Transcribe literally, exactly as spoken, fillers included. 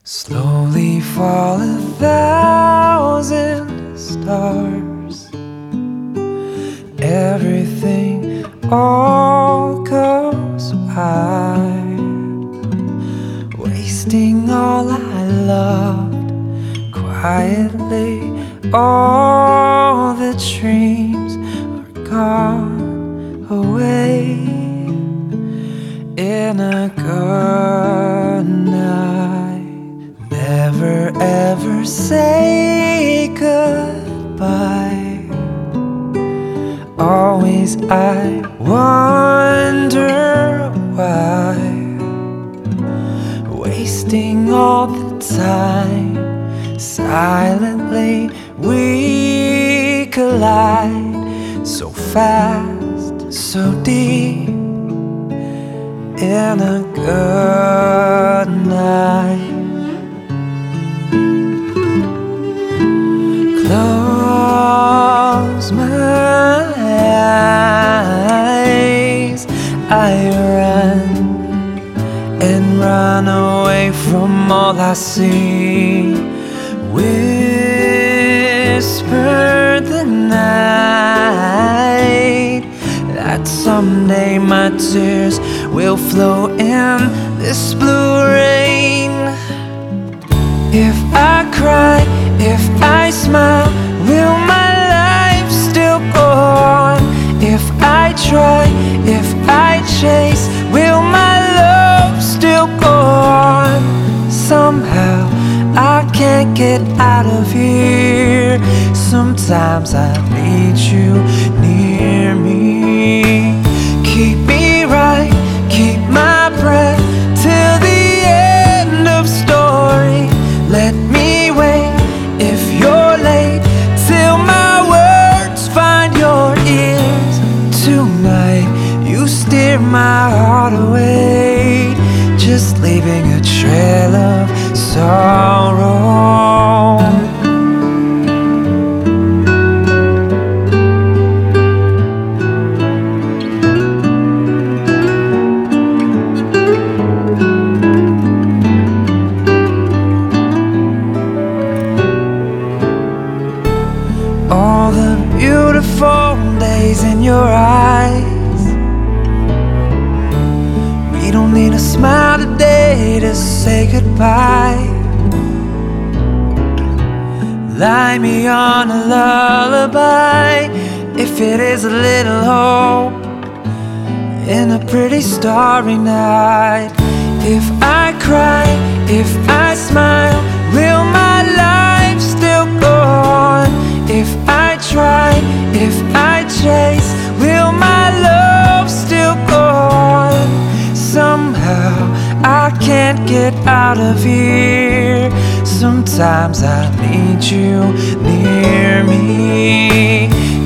Slowly fall a thousand stars. Everything all goes by, wasting all I loved quietly. All the dreams are gone away in a good night. Never ever say goodbye. Always I wonder why, wasting all the time. Silently we collide, so fast, so deep, in a good night. Close my eyes, I run and run away from all I see. Whisper the night that someday my tears will flow in this blue rain. If I cry, if I smile, will my life still go on? If I try, if I chase, will my love still go on? Somehow I can't get out of here. Sometimes I need you near me. Keep me right, keep my breath till the end of story. Let me wait if you're late, till my words find your ears. Tonight you steer my heart away, just leaving a trail of sorrow. All the beautiful days in your eyes, we don't need a smile today to say goodbye. Lie me on a lullaby, if it is a little hope in a pretty starry night. If I cry, if I smile, will my life still go on? If I try, if I chase, will my love still go on? Somehow I can't get out of here. Sometimes I need you near me.